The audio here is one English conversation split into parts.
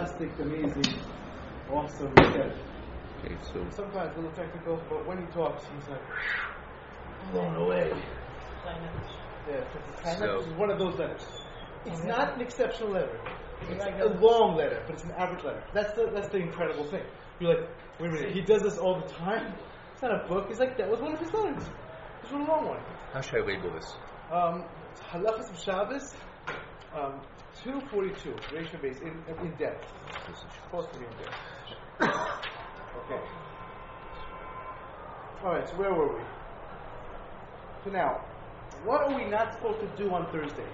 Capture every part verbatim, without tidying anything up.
fantastic, amazing, awesome Rebbe. Okay, so Sometimes a little technical, but when he talks, he's like blown away. Yeah, it's So- is one of those letters. It's not an exceptional letter. It's a long letter, but it's an average letter. That's the that's the incredible thing. You're like, wait a minute, he does this all the time? It's not a book. He's like, that was one of his letters. It's one a long one. how should I label this? Um, Halachas of Shabbos, um, two forty-two, ratio base, in, in depth. This is- Supposed to be in depth. Okay. Alright, so where were we? So now, what are we not supposed to do on Thursday?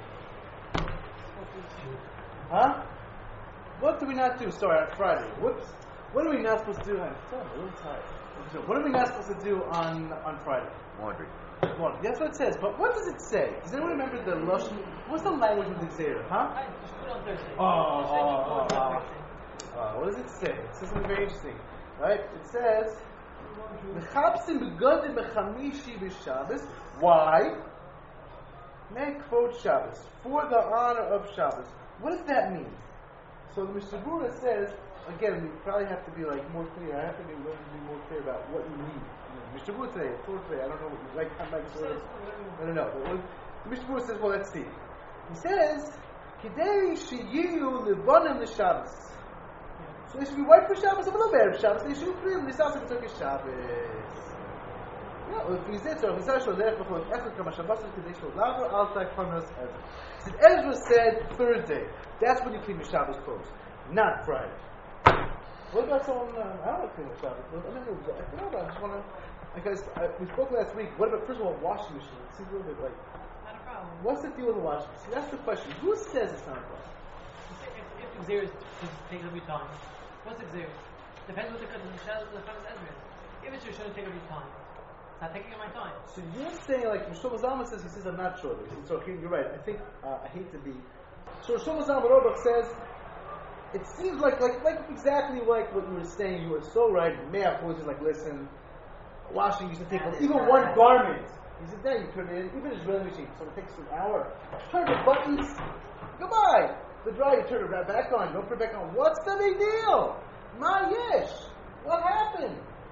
Huh? What do we not do? Sorry, on Friday. Whoops. What are we not supposed to do on I'm a little tired. So what are we not supposed to do on, on Friday? Laundry. Well, that's what it says. But what does it say? Does anyone remember the Lashon? What's the language of the Xer? Huh? I just put it on Thursday. Oh, oh, oh, oh. Uh, what does it say? It says something very interesting. Right? It says, "Mechapsim begodim bechamishi b'Shabbos." Why? Mekvod Shabbos. For the honor of Shabbos. What does that mean? So the Mishnah Berurah says, again, we probably have to be like more clear. I have to be willing to be more clear about what you mean. Mishnah Berurah today, Torah today, I don't know what you like. I'm like sort of, I don't know. But what, the Mishnah Berurah says, well, let's see. He says, "Kidei sheyiyu lebanim l'Shabbos." So they should be white for Shabbos, a little bit of Shabbos. They should be l'sasa b'tzok Shabbos. לפי זה צריך לזהר שלו דרך בכל אחד כמה שבס כדי שלו לעבור אל תקפונוס Ezra. So Ezra said Thursday. That's when you clean your Shabbos clothes, not Friday. What about someone? Uh, I don't want to clean my Shabbos clothes. I don't know. I don't know. I just want to. Because uh, we spoke last week. What about first of all washing machine? It seems a little bit like. Not a problem. What's the deal with the washing machine? That's the question. Who says it's not a problem? If, if Xer is takes up your time, what's Xer? Depends what the the Shabbos the Shabbos Ezra is. If it's your shouldn't take up your time. It's not taking up my time. So you're saying like Shlomo Zalman says, he says I'm not sure. He says, okay, you're right. I think uh, I hate to be. So Shlomo Zalman Auerbach says it seems like like like exactly like what you were saying. You were so right. Me'ach was like, listen, washing used to take like, even one garment. He said, yeah, you turn it in. Even a drilling machine, so it takes an hour. Turn the buttons. Goodbye. The dryer, you turn it right back on. Don't put it back on. What's the big deal? Ma yesh. What happened?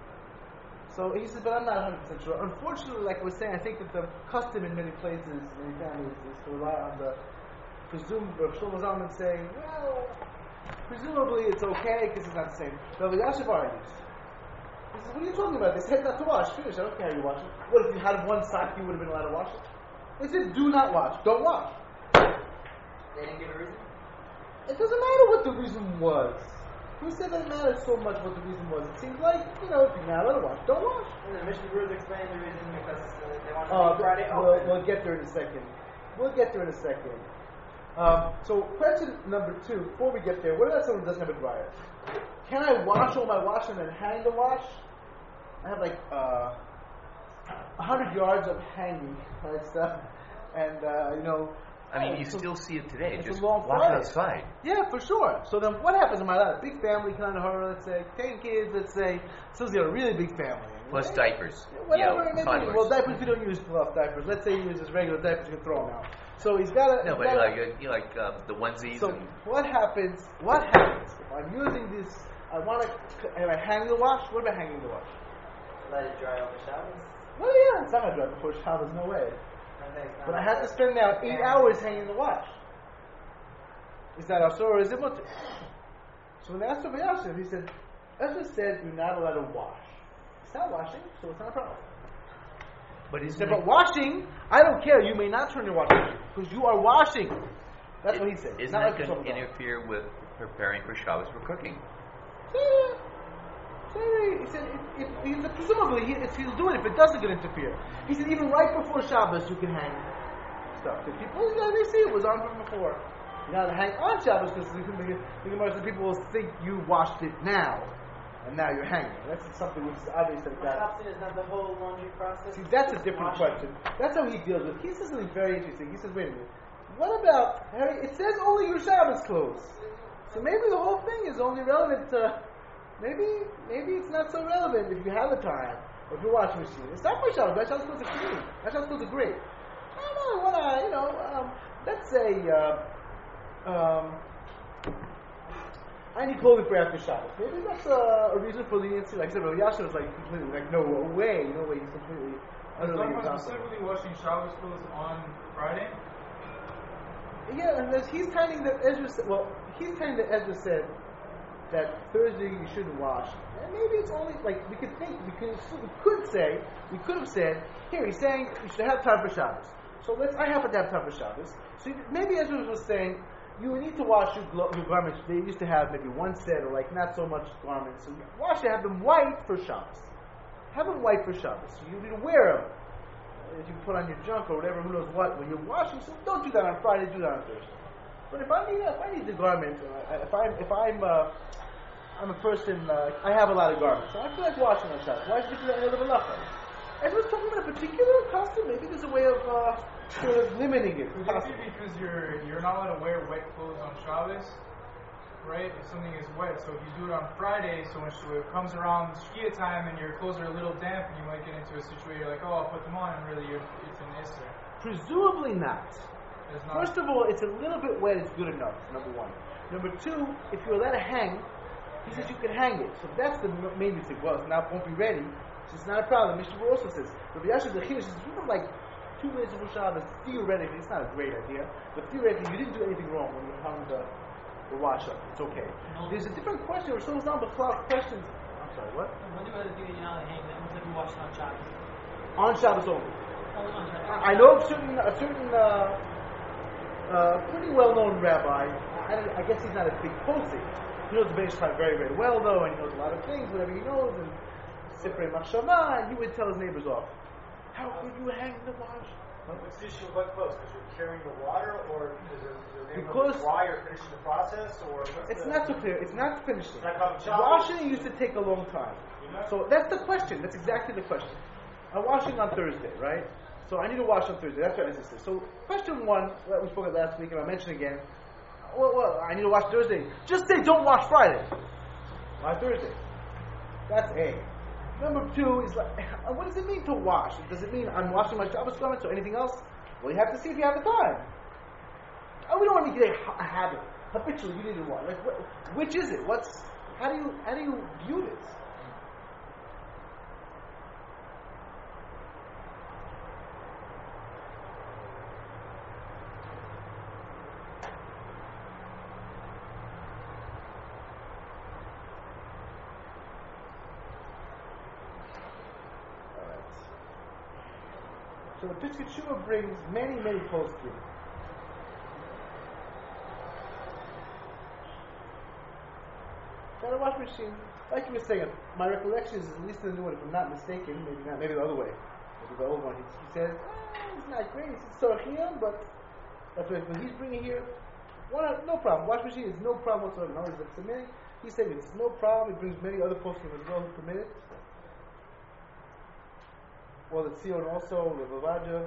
So he says, but I'm not one hundred percent sure. Unfortunately, like I was saying, I think that the custom in many places, many families, is to rely on the presumed, Rav Shlomo Zalman saying, well, presumably it's okay because it's not the same. Rav Yashiv argues. He says, what are you talking about? They said not to wash. Finish. I don't care how you wash it. What if you had one sock, you would have been allowed to wash it? They said, do not wash. Don't wash. They didn't give a reason? It doesn't matter what the reason was. Who said that it matters so much what the reason was? It seems like, you know, if you're not allowed to wash, don't wash. And the Mishnah Berurah explained the reason because uh, they wanted to Uh, make Friday we'll, open. we'll get there in a second. We'll get there in a second. Um, so, question number two, before we get there, what about someone who doesn't have a dryer? Can I wash all my washing and then hang the wash? I have like uh, one hundred yards of hanging right, stuff. And, uh, you know, I mean, oh, you so still see it today. it's a Just long walk Friday. outside. Yeah, for sure. So then what happens in my life? Big family kind of horror, let's say, ten kids, let's say. So you're a really big family. Plus right? diapers. Whatever, You know, maybe. toddlers. Well, diapers, we don't use fluff diapers. Let's say he uses regular diapers, you can throw them out. So he's got to. No, but like, you you like um, the onesies. So and what happens? What happens if I'm using this? I want to. Am I hanging the wash? What about hanging the wash? Let it dry over Shabbos. Well, yeah, it's not gonna dry before Shabbos. No way. But I have to spend now eight hours hanging the wash. Is that asur or is it mutter? So when they asked Rabbi Yashiv, he said, Ezra said you're not allowed to wash. It's not washing, so it's not a problem. but He isn't said, it, but washing, I don't care. You may not turn your washing machine because you are washing. That's what he said. Isn't Not that like going Shlomo to Zalman. interfere with preparing for Shabbos for cooking? Yeah. He said, if, if, he said presumably, he, if he'll do it if it doesn't get interfere. He said, even right before Shabbos, you can hang stuff. The people, yeah, they see it was on from before. You got to hang on Shabbos because the, the, the, the people will think you washed it now, and now you're hanging. That's something which is obvious that What that. happens is not the whole laundry process. See, that's a different Washing. question. That's how he deals with it. He says something very interesting. He says, wait a minute. What about, Harry, it says only your Shabbos clothes. So maybe the whole thing is only relevant to, maybe maybe it's not so relevant if you have the time, or if you're washing machine. It's not for Shabbos. My Shabbos clothes are clean. My Shabbos clothes are great. I don't know, what I, you know, um, let's say, uh, um, I need clothing for after Shabbos. Maybe that's uh, a reason for leniency. Like I said, Rabbi Yasha was like completely like, no way, no way, he's completely utterly Someone impossible. specifically washing Shabbos clothes on Friday? Yeah, and there's, he's telling that Ezra said, well, he's telling that Ezra said that Thursday you shouldn't wash. And maybe it's only, like, we could think, we could, we could say, we could have said, here, he's saying you should have time for Shabbos. So let's, I happen to have time for Shabbos. So maybe Ezra was saying, you need to wash your, glo- your garments. They used to have maybe one set or like not so much garments. So you wash it, have them white for Shabbos. Have them white for Shabbos. So you need to wear them. If you put on your junk or whatever, who knows what, when you're washing, so don't do that on Friday, do that on Thursday. But if I need, if I need the garment, uh, if I'm, if I'm, uh, I'm a person, uh, I have a lot of garments, so I feel like washing on Shabbos. Why should you do that in another halacha? Everyone's talking about a particular custom. Maybe there's a way of uh, sort of limiting it. Could it be because you're you're not allowed to wear wet clothes on Shabbos, right? If something is wet, so if you do it on Friday, so when it comes around Shkia time and your clothes are a little damp, you might get into a situation you're like, oh, I'll put them on, and really you're, it's an Isser. Presumably not. It's not. First of all, it's a little bit wet. It's good enough. Number one. Number two, if you're allowed to hang, he says you can hang it. So that's the main mistake. Well, it's not won't be ready. So it's not a problem. Mishnah also says, Rabbi Yasha the Chiddush says, you know, like two days before Shabbos, theoretically, it's not a great idea, but theoretically, you didn't do anything wrong when you hung the, the wash up. It's okay. No. There's a different question. Or someone's on B'chlal questions. I'm sorry, what? When do you have the thing that you're not hanging? That means that you wash it on Shabbos. On Shabbos only. Only on Shabbos. I know of certain, a certain, uh, uh, pretty well-known rabbi. I, I guess he's not a big posting. He knows the Bnei Yishchak very, very well, though, and he knows a lot of things, whatever he knows, and Sifrei Machshava, and he would tell his neighbors off. How could you hang the wash? What's the issue of wet clothes? Because you're carrying the water, or is it is it Because dry or finishing the process, or what's it's the, not so clear. It's not finishing. It's not common showers. Washing used to take a long time. You know? So that's the question. That's exactly the question. I'm washing on Thursday, right? So I need to wash on Thursday. That's what it says. So question one, that we spoke about last week, and I'll mention again. Well, well, I need to wash Thursday. Just say don't wash Friday. Wash Thursday. That's A. Number two is like, what does it mean to wash? Does it mean I'm washing my Shabbos garments or anything else? Well, you have to see if you have the time. Oh, we don't want to get a, a habit. Habitually, you need to wash. Like, wh- which is it? What's how do you how do you view this? So the Pesach Shuvah brings many, many poskim. Got a wash machine. Like you were saying, my recollection is, at least in the new one, if I'm not mistaken, maybe not, maybe the other way. Maybe the old one. He, he says, ah, it's not great. It's Sorachiyam, but that's what when he's bringing here. One, no problem. Wash machine is no problem whatsoever. No, it's a minute. He's saying it's no problem. He brings many other poskim as well who permit it. Well, the Tzion also, the Vavaja.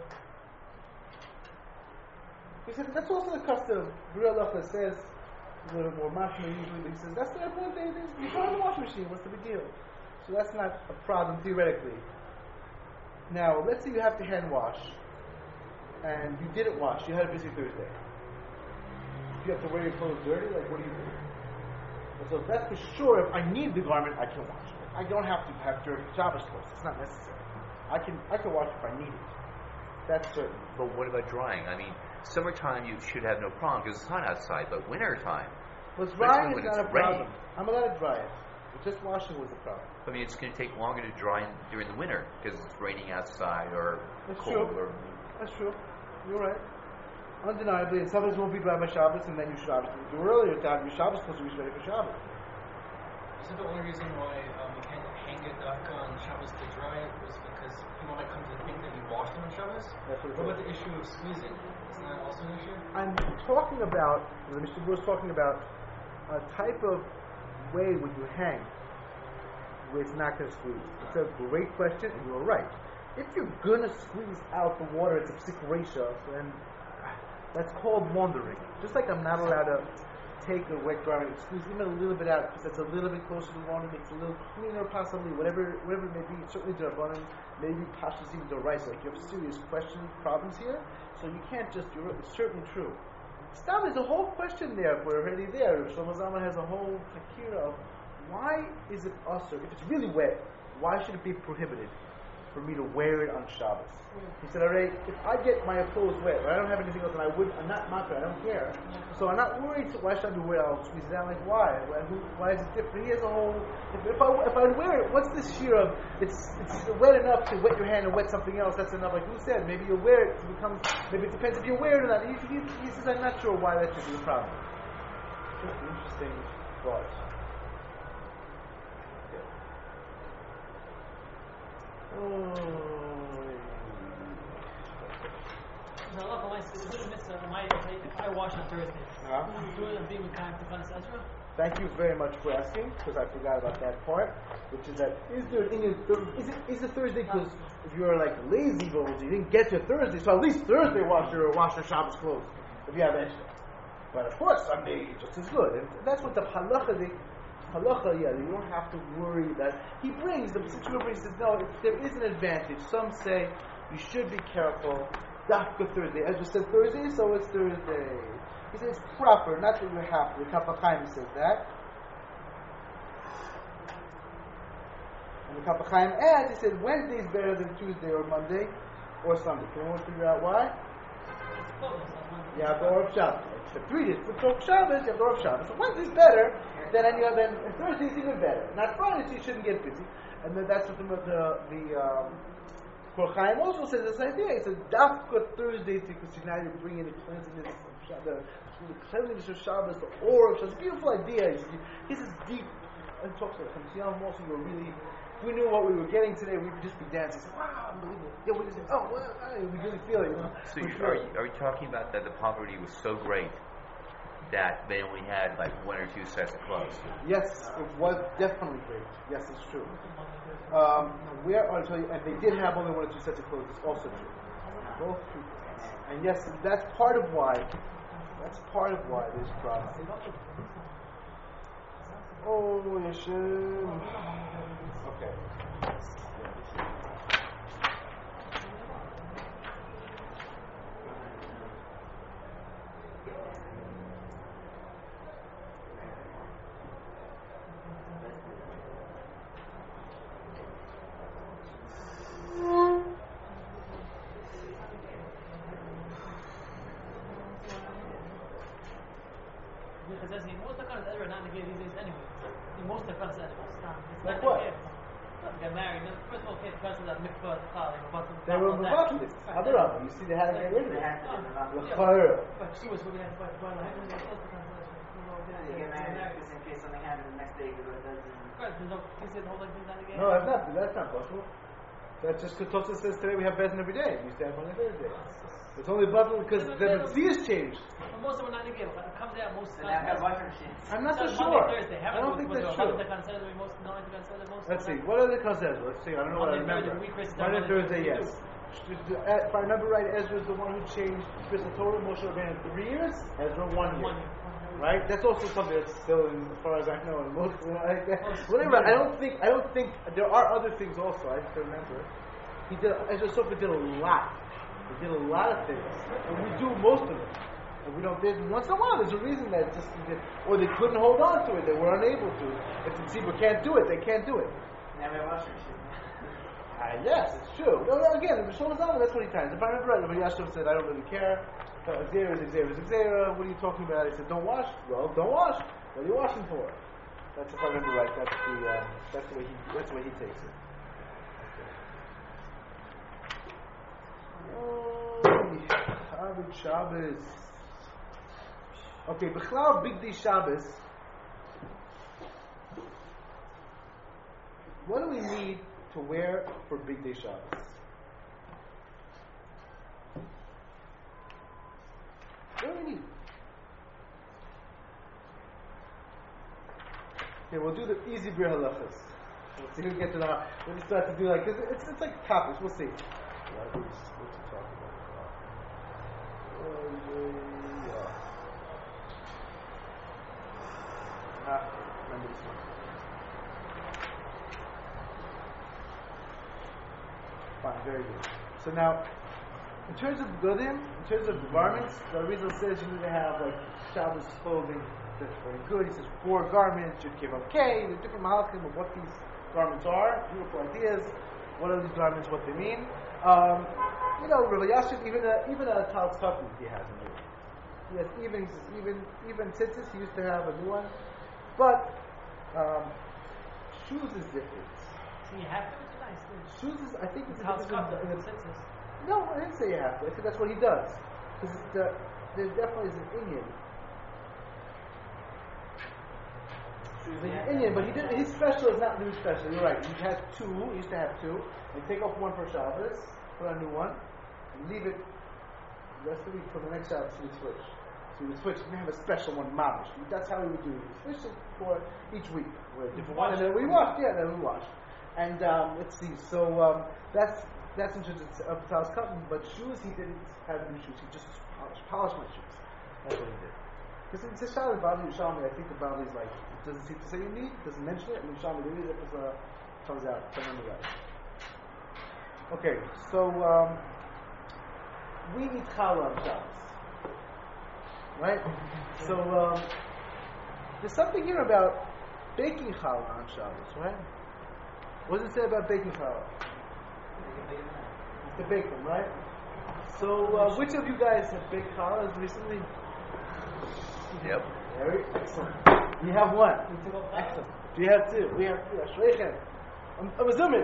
He said that's also the custom. B'rei Halacha says a little more mashma usually, but he says that's the important thing. You put on the washing machine. What's the big deal? So that's not a problem theoretically. Now, let's say you have to hand wash, and you didn't wash. You had a busy Thursday. You have to wear your clothes dirty. Like, what do you do? So that's for sure. If I need the garment, I can wash it. I don't have to have dirty Shabbos clothes. It's not necessary. I can I can wash if I need it. That's certain. But what about drying? I mean, summertime you should have no problem because it's hot outside, but wintertime, Well, drying when is not it's a problem. raining. I'm allowed to dry it. But just washing was a problem. I mean, it's going to take longer to dry in, during the winter because it's raining outside or That's cold. true. Or That's true. You're right. Undeniably, and sometimes won't be dry by Shabbos, and then you should obviously do earlier to have your Shabbos clothes to be ready for Shabbos. Isn't the only reason why um, you can't hang it dafka on Shabbos to dry it was because people might come to think that you washed them on Shabbos? That's what it What about says. the issue of squeezing? Isn't that also an issue? I'm talking about, the Mister Brewer is talking about a type of way when you hang where it's not going to squeeze. It's a great question, and you're right. If you're going to squeeze out the water, it's a psik reisha, then that's called wandering. Just like I'm not allowed to take a wet garment and squeeze even a little bit out because it's a little bit closer to the water, makes it a little cleaner possibly, whatever whatever it may be. Certainly D'Rabbanan, maybe Pashas even D'Oraisa. Like you have serious questions, problems here, so you can't just, you're, it's certainly true. Stam is a whole question there. If we're already there, Shlomo Zalman has a whole takira of why is it usher? If it's really wet, why should it be prohibited for me to wear it on Shabbos? He said, alright, if I get my clothes wet, but I don't have anything else, and I would, I'm not matter, I don't care. So I'm not worried. So why should I be wearing it? I'll squeeze it down. Like why? Why, who, why is it different? He has a whole. If, if I if I wear it, what's this sheer of? It's it's wet enough to wet your hand and wet something else. That's enough. Like who said? Maybe you wear it to become. Maybe it depends if you wear it or not. He, he, he says, I'm not sure why that should be a problem. Just an interesting thought. Oh. So Allah Allah says, "Is this a mitzvah? Am I, if I wash on Thursday, Uh-huh. I'm doing a being with time to Chanas Ezra?" Thank you very much for asking, because I forgot about that part, which is that is there in your thir- is it is it Thursday? Because if you're like lazy, but you didn't get your Thursday, so at least Thursday wash your wash your Shabbos clothes if you have extra. But of course Sunday just as good, and that's what the halacha the halacha yeah you don't have to worry that he brings the situation brings says no if there is an advantage. Some say you should be careful. Dafka Thursday. Ezra said Thursday, so it's Thursday. He says it's proper, not that you have to. The Kaf HaChaim says that. And the Kaf HaChaim adds, he said Wednesday is better than Tuesday or Monday or Sunday. Can anyone figure out why? You have the Orv Shabbos. For three days, for Tok Shabbos, you have the Orv Shabbos. So Wednesday's better than any other, and Thursday's even better. Not Friday, so you shouldn't get busy. And then that's what the, the, the um, Kol Chaim also says this idea. He says Dafka Thursday because now you're bringing the cleanliness of Shabbos, the cleanliness of Shabbos, the aura of Shabbos. It's a beautiful idea. He says deep and talks about Hamsiyam also. You're really. If we knew what we were getting today, we would just be dancing. So, wow, unbelievable! Yeah, we just say, oh, well, I, we really feel it. You know. So you, are, you, are you talking about that the poverty was so great that they only had like one or two sets of clothes? Yes, it was definitely great. Yes, it's true. Um, where I'll tell you, and they did have only one or two sets of clothes. It's also true. Both true. And yes, that's part of why. That's part of why there's a problem. Oh, Yeshem. Okay. Most of the Chanas Ezra are not negated these days anyway. Most of the Chanas Ezra is not. It's Like not what? negated. Not to get married. No, first of all, can't question that mikvah, chal, like, about They were Mavaklis. Adarabah. You see, they had to get rid of it. L'chayra. But she was looking at what what happened. They're close to Chanas Ezra. You get married just in case something happens the next day, because it doesn't. Right, there's no, he said the whole thing's not again. No, that's not. That's not possible. That's just because Tosfos says today we have Bezin every day. We stand on the Thursday. It's only possible because the Mitzvah changed. But most of them are not negated. It comes out most And now have washing machines. I'm not so Monday, sure. Thursday. I don't think that's true. Let's see. What are the concepts? Let's see. I don't know what I Monday, remember. Thursday, we Chris Monday, Monday, Thursday, Thursday, yes. If I remember right, Ezra is the one who changed Chris the Torah. Moshe Rabbeinu three years. Ezra one year. One year. Right? That's also something that's still, in, as far as I know, in most. Like that. Whatever. I don't think. I don't think there are other things also. I have to remember. He did. Ezra Sofer did a lot. He did a lot of things, and we do most of it. And we don't. Once in a while, there's a reason that just, or they couldn't hold on to it. They were unable to. If the tzibur can't do it, they can't do it. Now we have washing machines. Uh, yes, it's true. No, no, again, the Shlomo Zalman, that's what he times. If I remember right, Rabbi Yashav said, I don't really care. Xera is Xera is Xera. What are you talking about? He said, don't wash. Well, don't wash. What are you washing for? That's if I remember right. That's the. Uh, that's the way he. That's the way he takes it. Oh, Shabbos, Shabbos. Okay, B'chlal Big Day Shabbos. What do we need to wear for Big Day Shabbos? What do we need? Okay, we'll do the easy beer halachas. We'll see who gets it out. When we start to do like, cause it's it's like topics. We'll see. What to talk about? Oh, yeah. Ah, remember this one. Fine, very good. So now, In terms of Budim, in terms of garments, the Arizal says you need to have like Shabbos clothing that's very good. He says four garments, Yud Kei Vav Kei, the different malachim of what these garments are, beautiful ideas, what are these garments, what they mean. Um, you know, Rabbi Yashiv, even a, even a Tal Tzchakli he has a new one. He has even, he says, even, even tzitzis, he used to have a new one. But, um, shoes is different. So you have to, it's nice. Shoes is, I think it's a How different it's in the- census. No, I didn't say you have to. I think that's what he does. Because the, there definitely is an Indian. There's an Indian, but he did, his special is not new special. You're right. He has two. He used to have two. And take off one for Shabbos, put on a new one, and leave it the rest of the week till the next Shabbos he would switch. So he would switch and have a special one, mamish. That's how he would do it. He would switch it for each week. With a different one. And then we wash. Yeah, then we wash. And um, let's see. So um, that's that's in terms of Talis cotton. But shoes, he didn't have new shoes. He just polished, polished my shoes. That's what he did. Because it's a Shalom Bali Yerushalmi. I think the Bali is like, it doesn't seem to say you need, doesn't mention it, and Yerushalmi there is, it was, uh, comes out, comes on the right. Okay, so um, we eat challah on Shabbos. Right? So um, there's something here about baking challah on Shabbos, right? What does it say about baking challah? It's to bake them, right? So uh, which of you guys have baked challah recently? Yep. Very excellent. We have one. Excellent. We have two. We have two. Ashrecha. I'm, I'm assuming.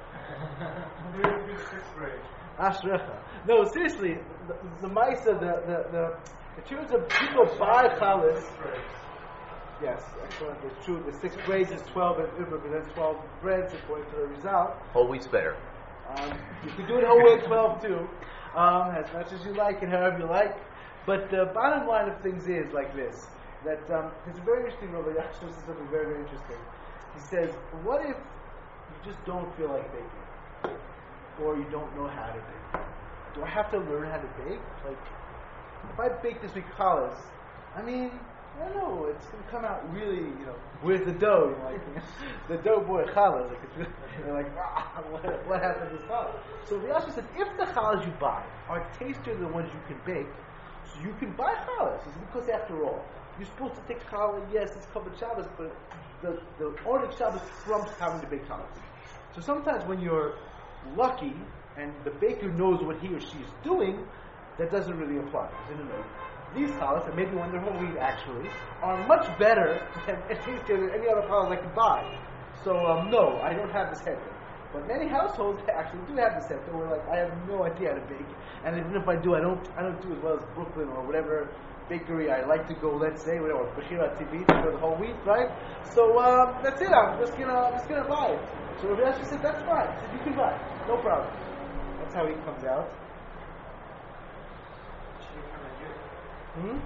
Ashrecha. No, seriously, the, the Maisa, the, the, the, in terms of people buy challahs, yes, excellent. It's true. The six grades is twelve and Uber, but then twelve breads according to the result. Whole wheat's better. Um, you can do it whole way twelve too, um, as much as you like and however you like. But the bottom line of things is like this, that um, it's very interesting, Rabbi Yashua says something very, very interesting. He says, what if you just don't feel like baking? Or you don't know how to bake? Do I have to learn how to bake? Like, if I bake this week challahs, I mean, I don't know, it's going to come out really, you know, where's the dough? You know, like, the dough boy challahs, like, it's really, you're like, ah, what, what happened to this challah? So Rabbi Yashua says, if the challahs you buy are tastier than the ones you can bake, so you can buy challahs. Because after all, you're supposed to take challah. Yes, it's covered Shabbos, but the the order of Shabbos trumps having to bake challahs. So sometimes when you're lucky and the baker knows what he or she is doing, that doesn't really apply. These challahs, and maybe when they're whole wheat actually, are much better than than any other challahs I can buy. So um, no, I don't have this head. But many households actually do have this head where like I have no idea how to bake, and even if I do, I don't I don't do as well as Brooklyn or whatever bakery I like to go. Let's say whatever Bechira T V for the whole wheat, right? So um, that's it. I'm just gonna I'm just gonna buy it. So Rabbi Yashua said that's fine. He said you can buy it, no problem. That's how he comes out. Hmm.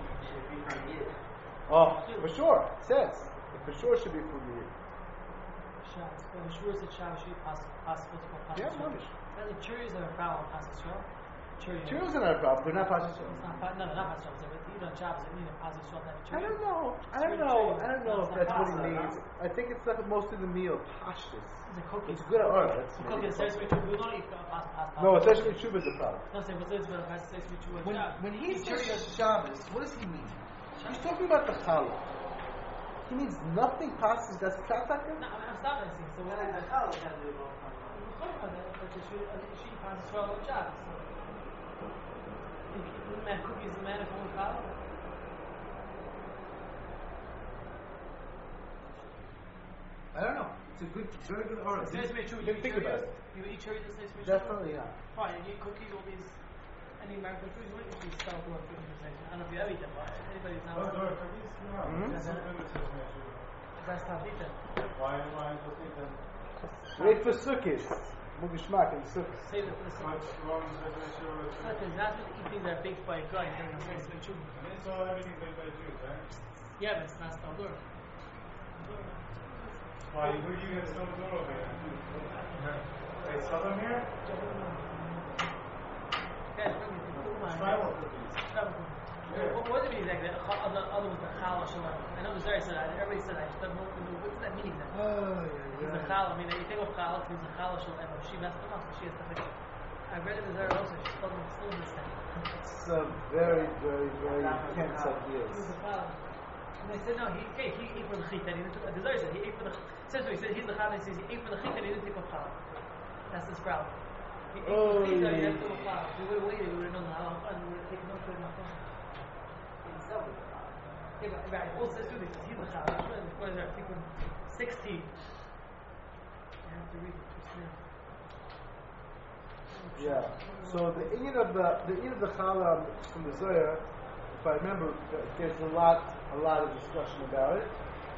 Oh, for sure. It says it for sure should be from the year. Shabbos. Well, the Shavuos at Shabbos should be possible to call Yeah, Pasuk. mamish. Now the churros are a problem on Pasuk Shul. Churros. Churros are not a problem. They're not pasuk. It's not, pa- no, no, not Pasuk Shul. But even on Shabbos, they need a Pasuk Shul to have a I churro. don't know. I don't know. I don't know if that's what he means. I think it's like mostly the meal, pashtus. It's a cookie. It's good. All right. That's The cookie says we we don't eat Pasuk. Pasuk. no, essentially Shuv is the problem. No, say but it's going to say we chew When, Shabbos. when he Eat says churros. Shabbos, what does he mean? He's talking about the challah. He means nothing passes. That's klataka. No, I'm stopping this. So what is it? Challah has to do both. We're talking about that, but the shoe, I think she passes Shul on Shabbos. The man cookies, the man if one challah. I don't know. It's a good, very good order. It says we chew. Didn't think about it. You eat churros. It says we chew. Definitely not. Fine, and you eat cookies, all these, any American foods, what if you start doing food conversation? I don't know if you ever eat them, but anybody's not. Hmm? That's not eat them. Why am I supposed to eat them? Wait for sukkahs. Mugishmak and sukkahs. Save it for the What's Sukkot. wrong with the Jewish? Sukkot, not to eat things that are baked by a guy, then it's nice to chew. It's all everything made by Jews, right? Yeah, but it's not Staldur. Why, who do you get some door over here? They sell them here? Guys, bring it to the Tribal cookies. What what does it mean exactly? The other other was the challah shalom. I know the Zari said that. Everybody said that. I just don't know what does that mean exactly. Oh, It's the challah. I mean, you think of challah, it means the challah shalom. She messed them up, so she has to fix it. I read it in Zara also. She told him still understand. It's uh, very, very, very intense He ideas. was a father. And they said, no, he okay, he ate for the chita. He didn't. The Zara said he ate for the. Says so. He said he's the chata. He says he ate for the chita. and He didn't take a challah. That's his problem. He ate for the chita. He didn't take a challah. If we would have waited, we would have known the halal fun. We would have taken no shit in my phone. Yeah, but right. Also says too. He says he's the challah. What is that? Tikkun sixteen. I have to read it. It's clear. Yeah. So the Indian of the the Indian of the Chala from the Zohar, if I remember, there's a lot a lot of discussion about it.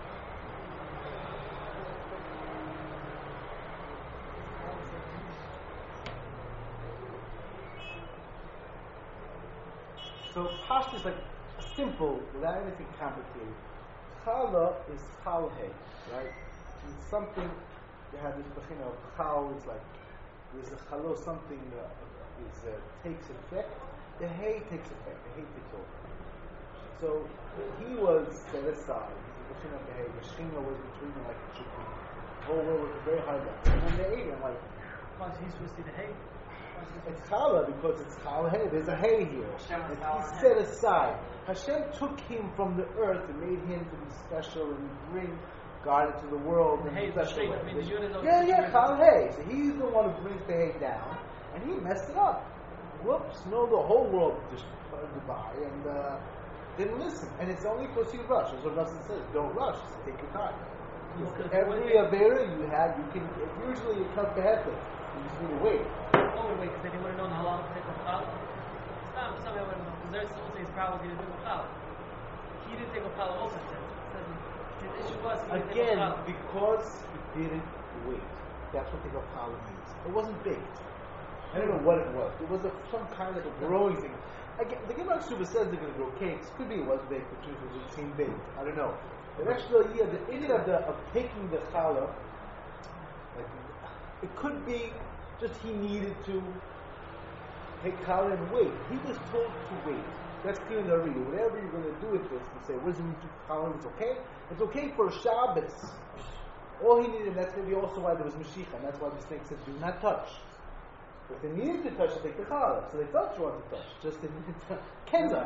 So Pashto is like simple, without anything complicated. Chala is chalhe, right? It's something you have this bechina of chal. It's like there's a chalo, something uh, is uh, takes effect. The hay takes effect. The hay takes over. So he was set aside. He's the bechina of the hay. The shechina was between them like it should be. The whole world was a very high level. And then they ate him like. Why is he supposed to see the hay? It's challah because it's chal hay. There's a hay here. And he's set aside. Hashem took him from the earth and made him to be special and bring God into the world. The in hay a is the special shape. I way. mean, the unit of Yeah, yeah, chal hay. So he's the one who brings the hay down, and he messed it up. Whoops! No, the whole world just started by and uh, didn't listen. And it's only because you rush. As Rav Nosson says, don't rush. Take your time. Okay. Every avera you had, you can usually you cut the head. You just need to wait. Oh, wait, because then he would have known how long to take a chal. Stop, stop, I wouldn't know. Because there's also his problem he didn't take a chal. He didn't take a chal also. Says, his issue was he didn't Again, take a chal. because he didn't wait. That's what the Gafala means. It wasn't baked. I don't know what it was. It was a, some kind of a growing thing. Again, the Gemara Ksuba says they're going to grow cakes. Could be it was baked, but it was seen baked. I don't know. But actually, yeah, the idea of, the, of taking the challah, like, it could be just he needed to take challah and wait. He was told to wait. That's clear in the reading. Whatever you're going to do with this, you say, what does it mean to challah? It's okay. It's okay for Shabbos. All he needed, that's maybe also why there was Mashiach, and that's why the snake said, do not touch. If they needed to touch, they take the challah. So they thought you wanted to touch. Just they needed to. Kenza.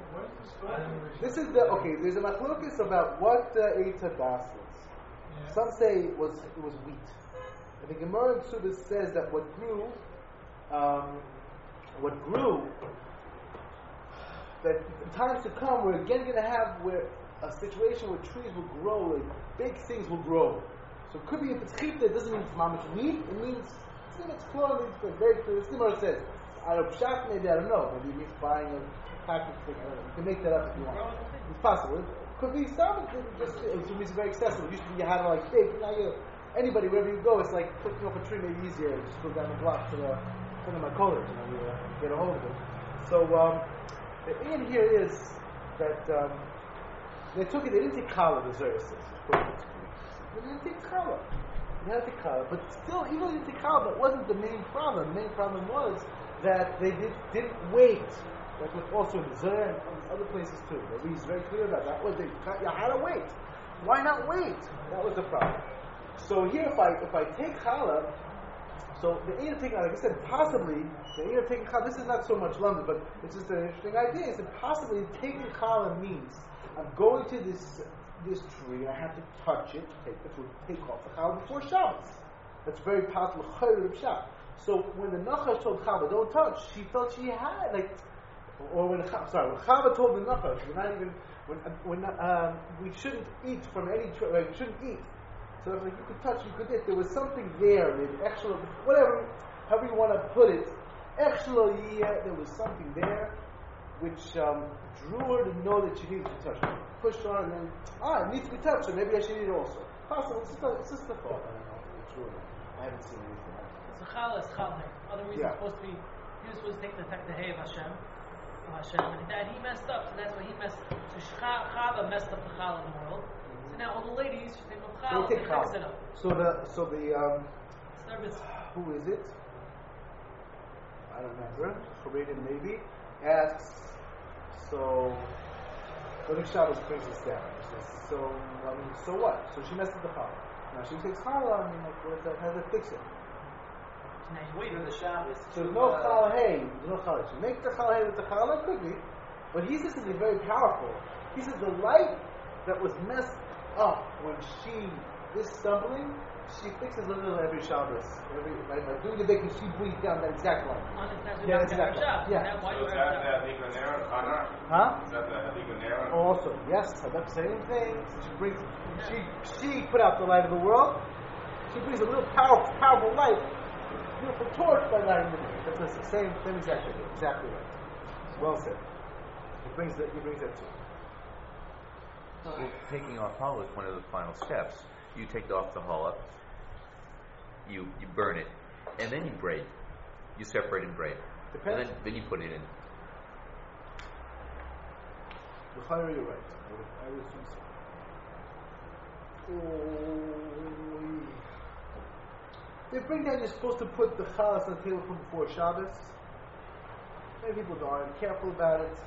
This is the, okay, there's a machlokes about what uh, Eitz Hadas was. Yeah. Some say it was, it was wheat. And the Gemara in Ksubis says that what grew, um, what grew, that in times to come we're again going to have where a situation where trees will grow, like big things will grow. So it could be if it's chita, it doesn't mean it's mamish wheat, it means it's in its clone, it's very clear. This Gemara says, I don't pshat, maybe I don't know, maybe it means buying a package thing, I don't know. You can make that up if you want. It's possible. It could be some, it could be just, it could be very accessible. It used to be you had to like big, now you, anybody, wherever you go, it's like picking up a tree maybe easier, you just go down the block to the, to the my college, you know, you uh, get a hold of it. So, um, the in here is that, um, they took it, they didn't take challah, the Zohar says. They didn't take challah. They had to take challah. But still, even though they didn't take challah, that wasn't the main problem. The main problem was that they did, didn't wait. That was also in the Zohar and other places too. The Rebbe is very clear about that. Was they, you had to wait. Why not wait? That was the problem. So here, if I if I take challah, so the aid of taking, like I said, possibly the aid of taking challah. This is not so much London, but it's just an interesting idea. Is that possibly taking challah means I'm going to this this tree, I have to touch it, take the fruit, take off the challah before Shabbos. That's very possible. So when the Nachash told Chava, don't touch, she felt she had, like, or when, sorry, when Chava told the Nachash, we're not even, when, when um, we shouldn't eat from any tree, like, we shouldn't eat. So if like, you could touch, you could eat. There was something there, maybe extra, whatever, however you want to put it, extra year, there was something there which um, drew her to know that she needed to touch it. Pushed her and then, ah, it needs to be touched, so maybe I should eat it also. Possible, it's just a, it's just a thought. I don't know if it's true. I haven't seen anything else. So challah is challah. Other reason Yeah. it's supposed to be, he was supposed to take the take the hay of Hashem, of Hashem, and that he messed up, so that's why he messed. So Chava messed up the challah in the world. So now all the ladies should take the challah They and take fix challah. it up. So the, so the, um, Service. who is it? I don't remember. Charedim maybe asks. So, Rav Shabbos brings this down. He says, so, I mean, so what? So she messed up the challah. Now she takes challah. I mean, like, what does that? How does that fix it? Now you wait. For the Shabbos. So there's to, no uh, challah hay. There's no challah. You make the challah hay with the challah, could be. But he says something very powerful. He says the light that was messed up when she is stumbling, she fixes a little every Shabbos. Every like by doing the baking, she brings down that exact light. Yeah, that's exactly. Yeah. Why So you is that the Ligonera Chana? Huh? Is that the Ligonera? Also, yes, that's the same thing. She brings, she she put out the light of the world. She brings a little powerful, powerful light, beautiful torch by lighting the day. That's the same, same exact thing. Exactly right. Well said. He brings that. He brings that too. Well, taking off challah is one of the final steps. You take off the challah, you you burn it, and then you braid. You separate and braid. Depends. And then, then you put it in. L'chayra, you're right. I would, I would assume so. Oh, they bring down you're supposed to put the chalas on the table from before Shabbos. Many people aren't careful about it.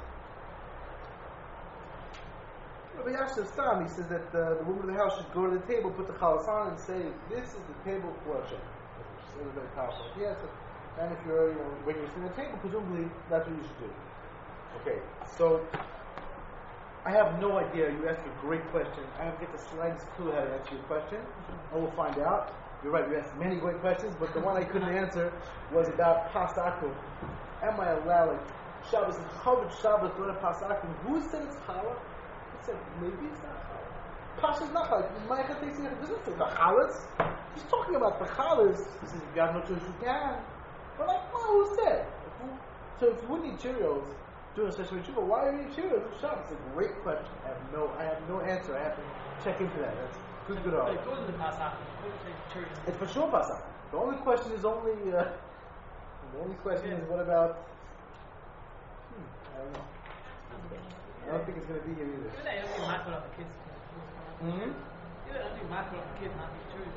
Rabbi Yasser Stam, he says that the, the woman of the house should go to the table, put the chalas on, and say, "This is the table for Hashem." Which is very powerful. Yes, and if you're, you know, when you're sitting at the table, presumably that's what you should do. Okay, so I have no idea. You asked a great question. I have to get the slightest clue how to answer your question. I will find out. You're right. You asked many great questions, but the one I couldn't answer was about Pasakum. Am I allowed? Like Shabbos is Chavod Shabbos, not a Pasakum. Who said it's Challah? Said, maybe it's not challah. Pasha's not challah. Micah thinks he doesn't say the challahs. He's talking about the challahs. He says, you got no choice, you can. But like, well, who said? So if you wouldn't eat Cheerios during a session with Tshuva, why are you eating Cheerios with Shabbos? It's a great question. I have no, I have no answer. I have to check into that. That's good, good But argument. it goes in the Pasach. It's for sure Pasach. The only question is only, uh, the only question is what about, hmm, I don't know. I don't think it's going to be here either. Even I don't do macro on the kids. Mm-hmm. Even I don't do macro on the kids, not the children.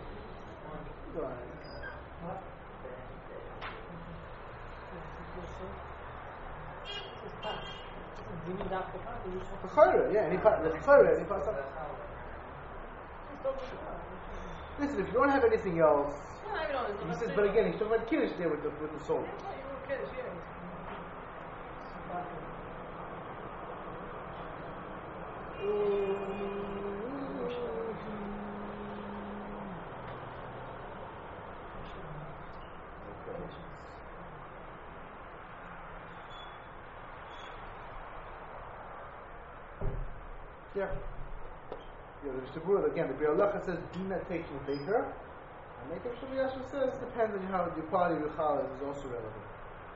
L'chayra, yeah, any part, l'chayra, any part. Listen, if you don't have anything else, he says, but again, he's talking about Kiddush there with the, with the soul. Yeah. Yeah, the Mishnah again, the Biur Halacha says, do not take from the baker. And Maker Rabbi Yasser says, depends on how the quality of your challah is also relevant.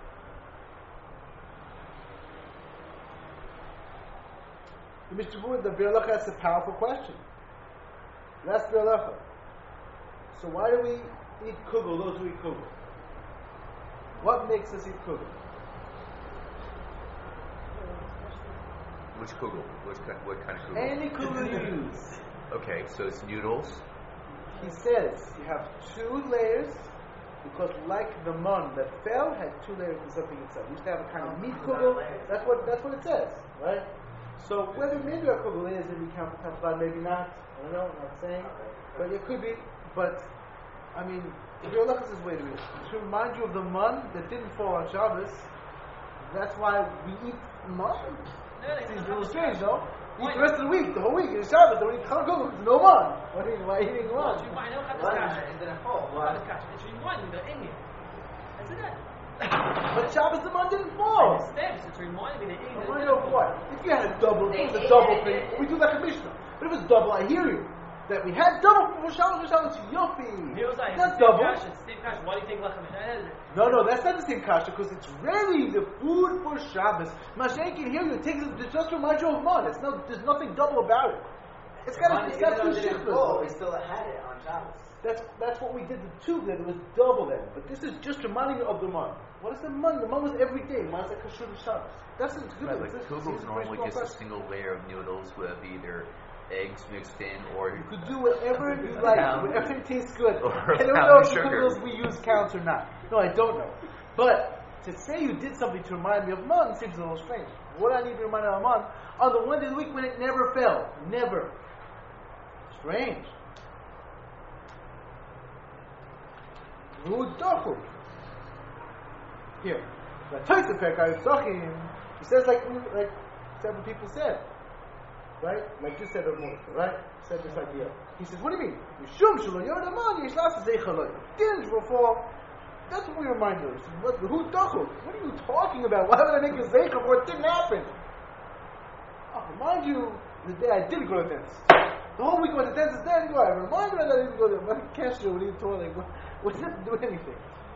The Mishnah, the Biur Halacha asks a powerful question. That's Biur Halacha. So why do we eat kugel, those who eat kugel? What makes us eat kugel? Which kugel? Which kind, what kind of kugel? Any kugel you use. Okay, so it's noodles. He says you have two layers because, like the mun that fell had two layers of something inside. You used to have a kind of meat kugel. That's what that's what it says, right? So whether maybe a kugel is, maybe count the maybe not. I don't know. I'm not saying, but it could be. But I mean, if you're looking this way to it, to remind you of the mun that didn't fall on Shabbos. That's why we eat mun. Seems a little strange, no? Eat the rest of the week, the whole week, it's Shabbos, don't eat kugel, there's no mun. Why are you, why are you eating mun? I know how It didn't fall. It's reminding the Indian. Isn't it? But Shabbos the mun didn't I fall. understand, it's reminding me the Indian. Remind you of what? If you had a double, if it was a double thing, we do like a Mishnah. But if it was double, I hear you. That we had double for Shabbos, for Shabbos, Yofi. Not double. Same kasha. Why do you think lachem is? No, no, that's not the same kasha because it's really the food for Shabbos. Mashiach can hear you. It takes it just reminds you of man. It's no, there's nothing double about it. It's got to. It's got two shiftless. We still had it on Shabbos. That's that's what we did the two then. It was double then. But this is just reminding you of the man. What is the man? The man was every day. Man is like kasher Shabbos. That's a good. Right, like kugel is normally just a question. single layer of noodles with either eggs mixed in, or You could do whatever you like, whatever it tastes good. Or I don't pound know of if the sugar. kugels we use counts or not. No, I don't know. But to say you did something to remind me of man seems a little strange. What do I need to remind me of man on the one day of the week when it never fell? Never. Strange. Here. The Tosef Perkai Tzachim, he says like like several people said. Right? Like you said, right? Said this idea. He says, what do you mean? Yishum Shelo Yodaman Yishlas Zeichaloi. Didn't fall. That's what we remind us. What, who tachul? What are you talking about? Why would I make a zeicha for it didn't happen? I'll remind you the day I did go to the dentist. The whole week I went to the dentist, then go. I remind you that I didn't go there. What cash you? What are you talking? What, what does that do with anything?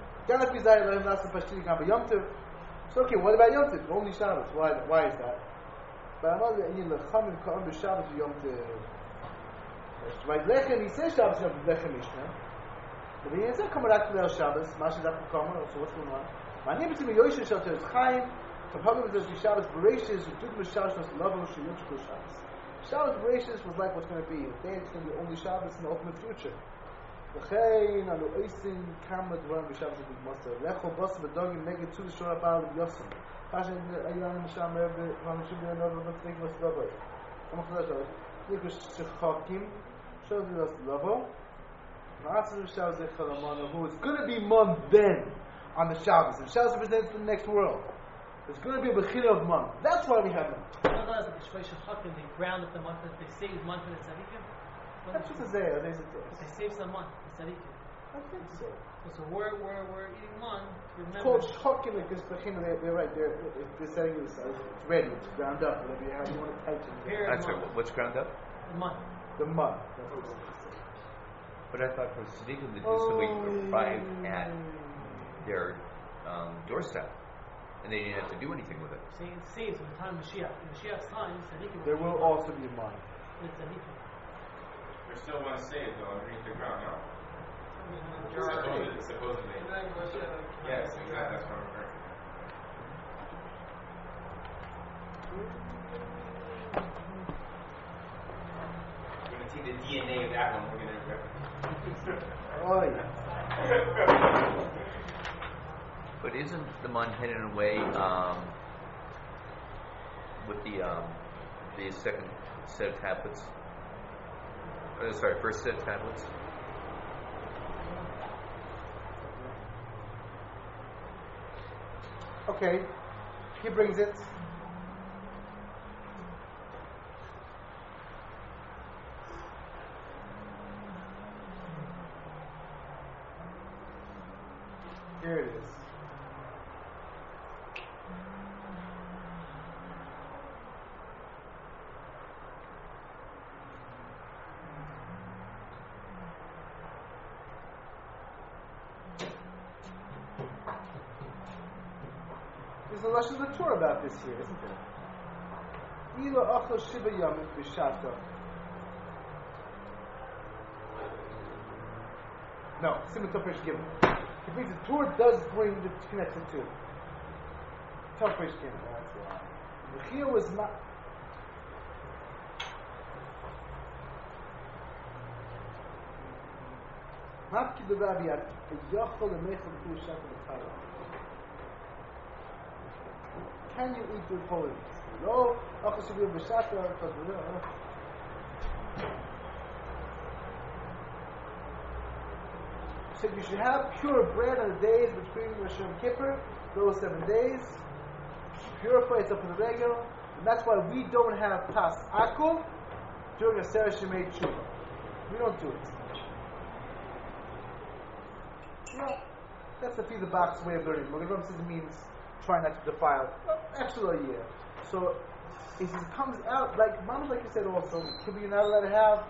So okay, what about Yom Tov? Only Shabbos. Why? Why is that? But I'm not in the Chamin Ka'am B'Shabbos Yom Tov. Right, Lechem. He says Shabbos Yom Tov Lechem Mishnah. But he says come back to the Shabbos. Mashiach Daf Kama. So what's going on? My name is Yoshua Shelter is Chaim. From Haggadah does the Shabbos Bereshis. You took the Shabbos was Lavan Sheyuchku Shabbos. Shabbos Bereshis was like what's going to be. The day it's going to be only Shabbos in the ultimate future. V'chein alu oisin kama dvarim b'Shabbos b'Mosar. Lecho bas v'dogim neged to the shor abal b'Yosem. Pasha ayan misham erbe v'amishim b'yanov v'motzik v'slobo. Come on, Chadash. Nikus shechakim. Shows me that's lobo. Ma'aseh Shabbos echalaman who is going to be mon then on the Shabbos. And Shabbos represents the next world. There's going to be a bechira of mon. That's why we have them. You know that the Shvei Shechakim, they ground up the month that they save month for the tzaddikim? That's just a zayah. There's a They save some month, the tzaddikim. I think so. So we're, we're, we're eating month to It's remember. called shchokim because bechira. They're, they're right. They're, they're setting it aside. It's ready. It's ground up. Whatever you have, you want to type it. Period That's right. month. What's ground up? The month. The mon. That's what it's But I thought for Tzaddikim to do so we arrive at their um, doorstep, and they didn't have to do anything with it. Saying it saves from the time of Mashiach. In Mashiach's time, tzaddikim. There will also be a mon. The tzaddikim. There's still one saved though underneath the ground, no? Majority. Supposedly. supposedly. Yes, exactly. That's what I'm referring to. We're going to take the D N A of that one. We're going to. Oh yeah. But isn't the man hidden away um, with the um, the second set of tablets? Uh, sorry, first set of tablets. Okay. He brings it. Here it is. There's a Lashon Torah about this here, isn't there? Ila achal shiva yamim b'shata. No, Simon Toperish Gimel. He brings the Torah does bring the connection to Toperish Gimel. That's why. The Chia was not. Matki the Rabbi at Yachol Emechel B'Shata B'Tayla. Can you eat with holiness? No, Achal Shiva B'Shata B'Tayla. So you should have pure bread on the days between Rosh and Kippur, those seven days. Purify it up in the regular. And that's why we don't have Pas Akul during a Aseret Shemei Tshuva. We don't do it. Yeah, that's the feed the box way of learning. What the Ram says it means try not to defile. Extra a year. So it comes out like Mom, like you said also, could be you're not allowed to have.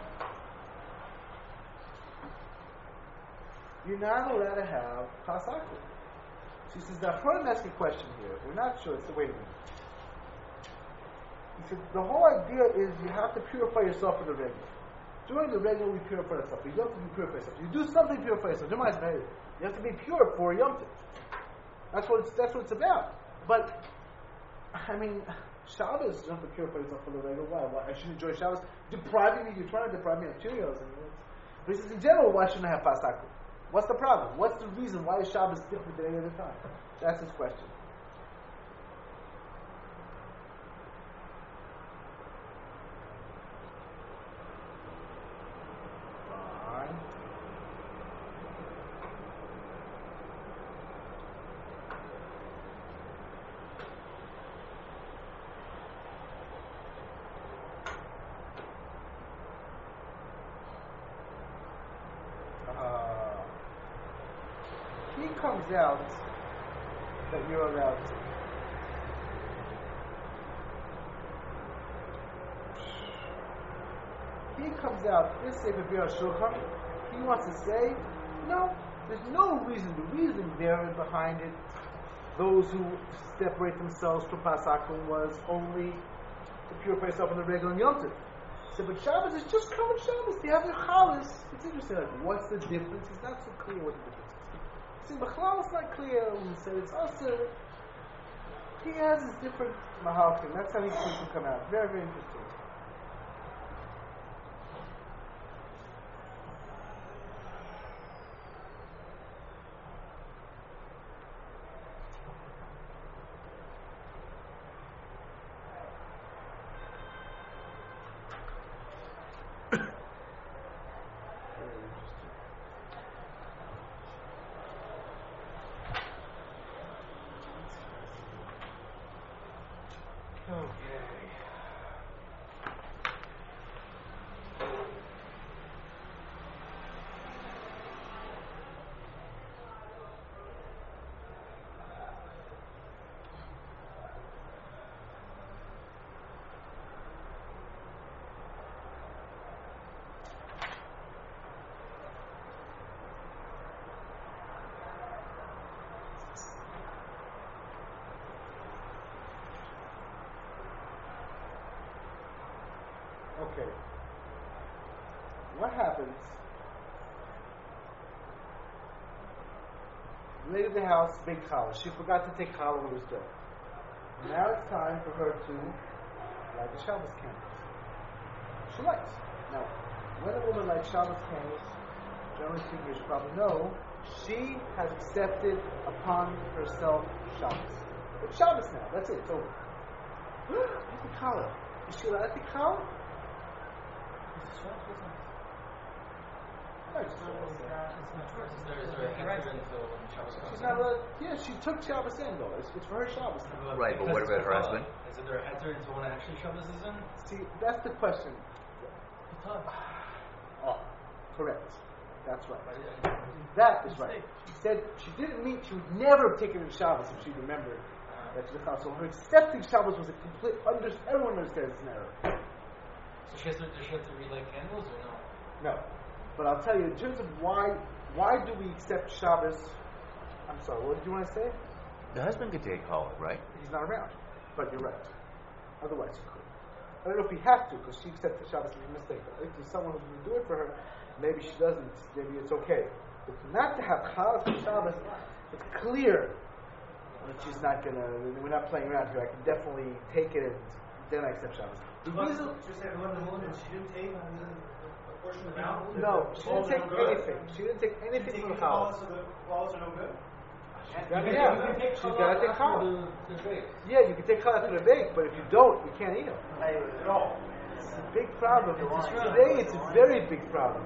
You're not allowed to have Pasakul. She says, the Achronim asked a question here. We're not sure. So wait a minute. He said, the whole idea is you have to purify yourself for the regular. During the regular, we purify ourselves. You don't have to be purify yourself. You do something to purify yourself. You have to be pure for Yom Tov. That's what it's, that's what it's about. But, I mean, Shabbos, you don't have to purify yourself for the regular. Why? Why? I should enjoy Shabbos. Depriving me, you're trying to deprive me of Cheerios. But he says, in general, why shouldn't I have Pasakul? What's the problem? What's the reason why is Shabbos different than any other time? That's his question. Fine. comes out that you're allowed to. He comes out, this Sefer Biur HaShulchan, he wants to say, no, there's no reason. The reason there behind it, those who separate themselves from Pasakum was only to purify yourself on the regular Yom Tov. So, but Shabbos is just common Shabbos. You have your Chalas. It's interesting. Like, what's the difference? It's not so clear what the difference is. See, Bechlal is not clear. When he said it's also, he has his different Mahalkim. That's how he seems to come out. Very, very interesting. Okay. What happens? The lady of the house, big challah. She forgot to take challah when it was done. Now it's time for her to light the Shabbos candles. She lights. Now, when a woman lights Shabbos candles, generally speaking, you should probably know, she has accepted upon herself Shabbos. It's Shabbos now. That's it. It's over. Where's the challah? Is she allowed to take challah? She's not allowed. Yeah, she took Shabbos in though. It's, it's for her Shabbos. Right, but what about her husband? Is it there a heter until when actually Shabbos is in? See, that's the question. Oh, correct. That's right. That is right. She said she didn't mean she would never have taken it Shabbos if she remembered that she was. So her accepting Shabbos was a complete. Under, everyone understands it's an error. So she has to, does she have to relight candles or no? No. But I'll tell you, in terms of why why do we accept Shabbos, I'm sorry, what did you want to say? The husband could take call, right? He's not around. But you're right. Otherwise he could. I don't know if he has to, because she accepted Shabbos as a mistake. But if there's someone who's going to do it for her, maybe she doesn't. Maybe it's okay. But not to have Chalas for Shabbos, it's clear that she's not going to, we're not playing around here. I can definitely take it and then I accept Shabbos. The reason, just had one moon and she didn't take a portion of the mouth? No, she didn't take anything. She didn't take anything from the house. So the walls are no good? Yeah, yeah. She's got to take challah. Yeah, you can take challah to the bake, but if you don't, you can't eat them. At all. It's a big problem. Today, it's a very big problem.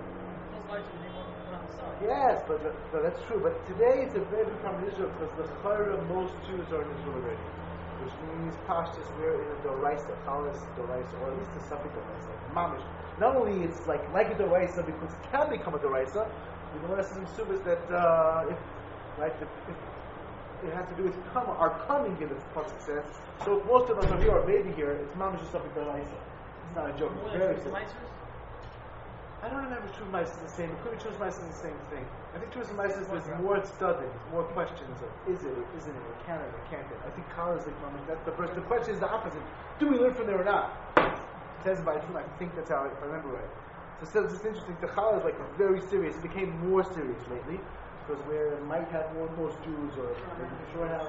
Yes, but, but that's true. But today, it's a very big problem in Israel because the Chayra, most Jews are in Israel already. Which means pashtus, we're in a doraisa, chalas doraisa, or at least a suffix doraisa, like mamish. Not only it's like like a doraisa because it can become a doraisa, the doraisa in Subas that uh, if right if, if it has to do with come our coming in this pasuk says. So if most of us are here or maybe here, it's mamish a suffix doraisa. It's not a joke. It's very serious. I don't remember true mice is the same. It could be true mice is the same thing. I think true mice is there's more studying, more questions of is it or isn't it or can it or can't it. I think college is like that's the first. The question is the opposite. Do we learn from there or not? It says by I think that's how if I remember right. So, so it's interesting. The challah is like very serious. It became more serious lately because where it might have more most Jews or maybe sure have.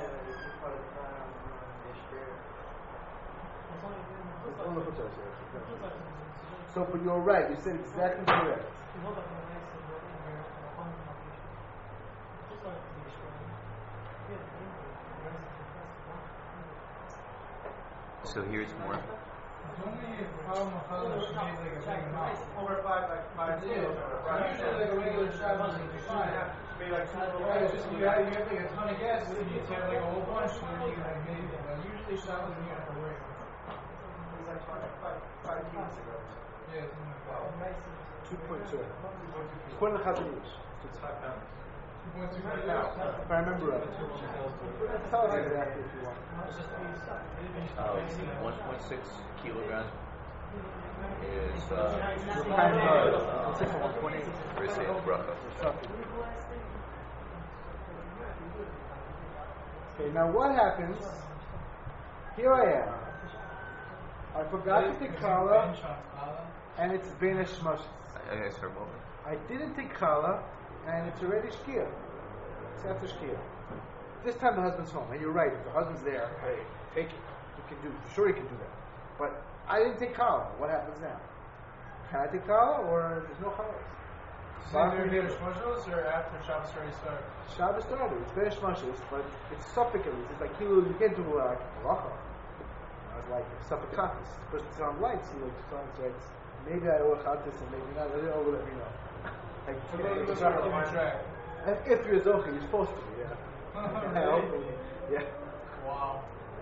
So, but you're right. You said exactly correct. So here's more. Over five, like five kilos. Usually, like a regular Shabbos, you have to be like two yeah, just you have, you have like a ton of gas, and you take like a whole bunch, and then you can like maybe. But usually Shabbos, you have to worry. It's like five, five, five kilos ago. Yeah, something like that. Two point two. According to Chazon Ish. It's five pounds. One, two, three, now. If I remember right. Tell us exactly if you want. Uh, one point six kilograms is uh, Kind of, uh, six or one point eight. Rissei Bracha. Okay, now what happens? Here I am. I forgot to take Kala, and it's Bena Shmoshes. I guess for a moment. I didn't take Kala, and it's already Shkia. It's after Shkia. This time the husband's home, and you're right, if the husband's there, hey, take it. You can do, for sure you can do that. But I didn't take Kala. What happens now? Can I take Kala, or there's no Kala? So either Bena Shmoshes or after Shabbos already started? Shabbos started. It's Bena Shmoshes, but it's suffix at least. It's like you, you can't do uh, like halacha. It's like suffocatus. Because it's on lights, you like so it's maybe I will have this and maybe not. I don't know, let me know. Like, So those of us are keeping track. if you're Zochi, you're supposed to, yeah. Really? Hopefully, yeah. Wow.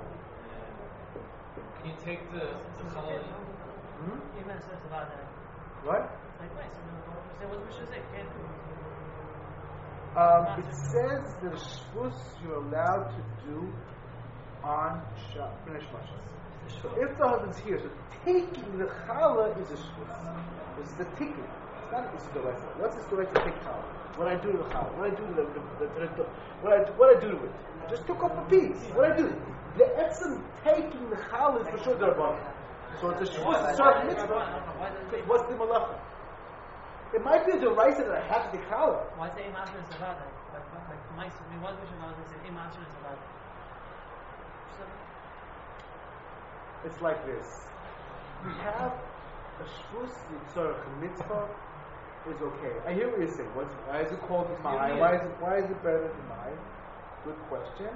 Can you take the the challah? Hmm? Even if it's about that. What? Like, nice. You know, what we should say, can't do. Um, it says that a shvus you're allowed to do on Shabbat. So if the husband's here, so taking the challah is a shvus. This is the taking. It's not it's the right. What's the right to take challah? What I do to the challah? What I do to the, the, the, the, the what I what I do to it? I just took off a piece. What I do? The etzem taking the challah is for sure the rabbanon. So it's a shvus. It's not a mitzvah. What's the malacha? It might be the right that I have to take challah. Why say Imasher is about that? Like, like, my, I mean, one question I was going to say, Imasher is about that. It's like this. We have a shvus yitzorach mitzvah is okay. I hear what you're saying. What's, why is it called Demai? Why is it why is it better than Demai? Good question.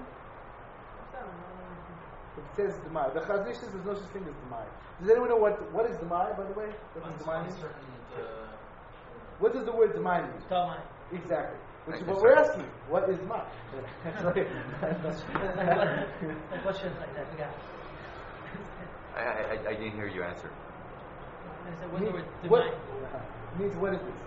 It says Demai. The Chazon Ish says there's no such thing as Demai. Does anyone know what what is Demai, by the way? What does Demai mean? What does the word Demai mean? Demai. Exactly. Which is Thank what you, we're sir. asking. What is Demai? Like, what should like that? I forgot. I, I, I didn't hear you answer. I said, what's the word What Demai? means what is this?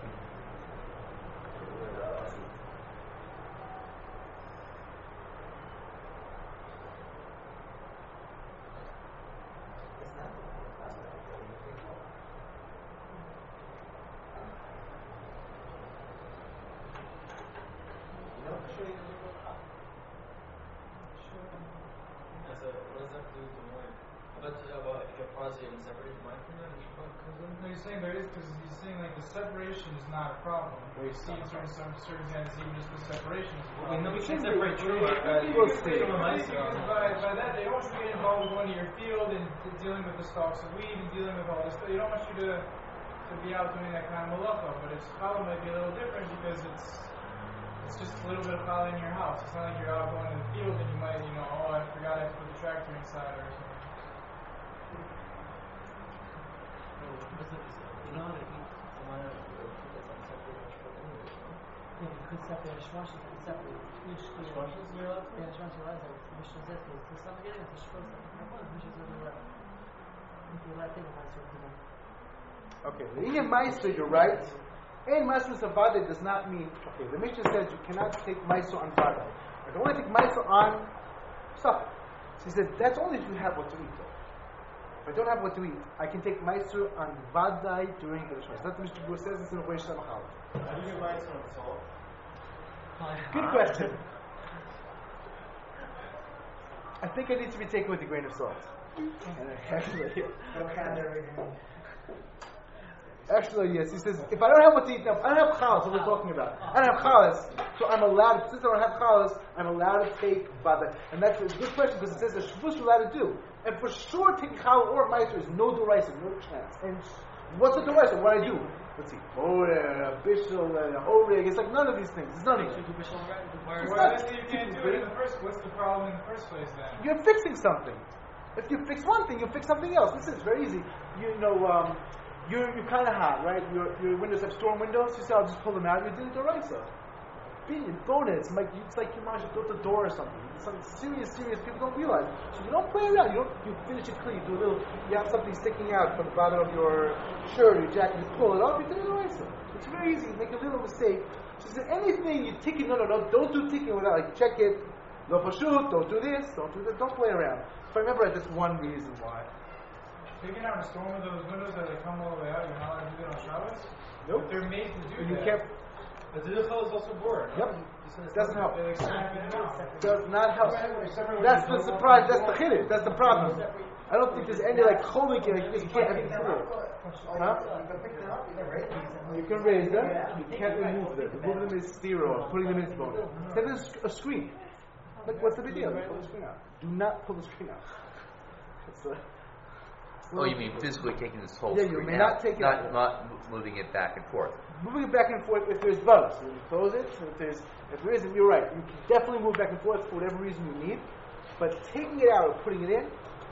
As a, what does that do to mine? But about if you're pausing and separating mine from that, which one comes in? No, you're saying there is, because he's saying like the separation is not a problem. We see in certain some circumstances even just the separation is a We problem. know we can separate true. You Uh, can- you We'll can see. say- because by, by that, they don't want you to get involved with going to your field and d- dealing with the stalks of weed and dealing with all this stuff. They don't want you to, to be out doing that kind of malacha. But it's challah might be a little different because it's it's just a little bit of challah in your house. It's not like you're out going to the field and you might, you know, oh, I forgot I put the tractor inside or something. You know how to eat the one of the food that's unseparated from Yeah, you could separate Shmoshes and separate each kid. Shmoshes you're allowed to? Yeah, Shmoshes you're allowed to. Mishnah says to to some getting to Shmoshes. I want Mishnah says you're allowed. If you're allowed to take a Maser of Demai. Okay, the Inyan Meiser, you're right. And Meiser Savade does not mean, okay, the Mishnah says you cannot take Meiser on Vade. I can only take Meiser on supper. So he said, that's only if you have what to eat though. If I don't have what to eat, I can take Meiser on Vadai during the Rishon. That's what the Mishnah Berurah says, it's in a way Shamachal. How do you get mice on salt? Good question. I think it needs to be taken with a grain of salt. Actually, Actually, yes. He says, if I don't have what to eat now, I don't have chalas, what we're talking about. I don't have chalas, so I'm allowed, since I don't have chalas, I'm allowed to take vada. And that's a good question, because it says the shvus you're allowed to do. And for sure, taking challah or meiser is no deraisa, no chance. And what's the deraisa? What I do? Let's see. Oh, uh, bishul, uh, orig, it's like none of these things. It's none of it. Well, It's well, not- then you can't do it in the first. What's the problem in the first place then? You're fixing something. If you fix one thing, you fix something else. Listen, it's very easy. You know, um, you're you're kind of hot, right? Your your windows have storm windows. You say, I'll just pull them out. You did it the right side. Opinion, bonus. It's like it's like you might built a door or something. It's something serious, serious. People don't realize. So you don't play around. You don't. You finish it clean. You do a little. You have something sticking out from the bottom of your shirt or your jacket. You pull it up. You did it the right side. It's very easy. You make a little mistake. She said, anything you tick it, no, no, no, don't do ticking without, like, check it. No pashut, don't do this, don't do that, don't play around. If I remember right, that's one reason why. Taking out a storm of those windows that they come all the way out, you're not allowed to do it on Shabbos? Nope. But they're made to do You that. can't. The Diduchel is also bored. Yep. Doesn't help. They like snap it out. Does not help. That's the surprise. That's the chiddush. That's the problem. I don't think there's any like cholik like this. You can't have it clear. Huh? You can raise them. You can't remove them. Remove them is zero. Putting them in its bone. Send them a screen. Like what's the big deal? Pull the screen out. Do not pull the screen out. It's a, Oh, you mean physically taking this whole Yeah, you screen may out, not take it not, out. not mo- moving it back and forth. moving it back and forth if there's bugs. So you close it. So if there's if there isn't, you're right. You can definitely move back and forth for whatever reason you need. But taking it out or putting it in.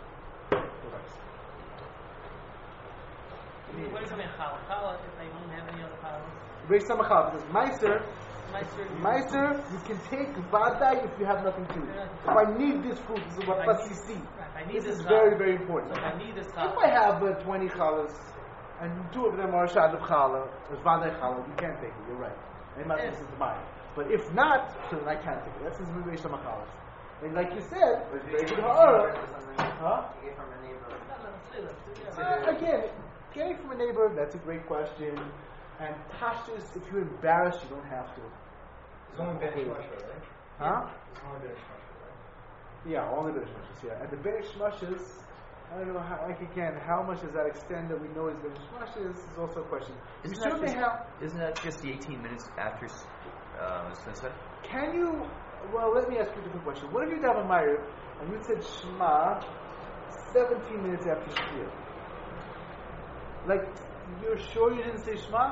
What is it in challah? Challah, if they don't have any other challahs. Raise some chalav. It says meiser. Meiser. Meiser, you can take vadai if you have nothing to eat. If I need this fruit, this is what pasisi. I need This this is challah. very, very important. So if I need this If challah. I have uh, twenty challahs and two of them are shadab challah, there's vadai challah, you can't take it. You're right. And my Yeah. this is mine. But if not, so then I can't take it. That's his raise some challahs. And like you said, there's very good ha'ara. Huh? Uh, again, getting from a neighbor, that's a great question. And pashtus, if you're embarrassed, you don't have to. It's only Ben Shmashra, right? Huh? It's only Ben Shmashra, right? Yeah, only Ben Shmashas, yeah. And the Ben Shmashas, I don't know, how, like again, how much does that extend that we know is Ben Shmashas is also a question. You Isn't that, certainly just, have, isn't that just the eighteen minutes after uh, sunset? can you, well, let me ask you a different question. What if you daven Ma'ariv and you said Shema seventeen minutes after Shkia? Like, you're sure you didn't say Shema?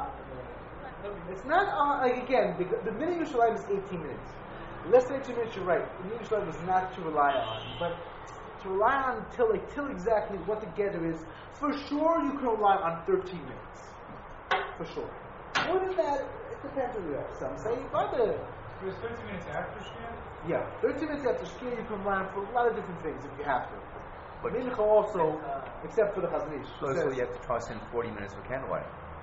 It's not, uh, like again, the, the minute Yerushalayim is eighteen minutes. Less than eighteen minutes, you're right. The minute Yerushalayim is not to rely on. But to rely on till, like, till exactly what the gather is, for sure you can rely on thirteen minutes. For sure. More than that, it depends on you. Some say, by the, It was thirty minutes after Shkia? yeah, thirteen minutes after Shkia, you can rely on for a lot of different things if you have to. But Mincha also, except for the Chazon Ish. So, so you have to toss in forty minutes of candlelight.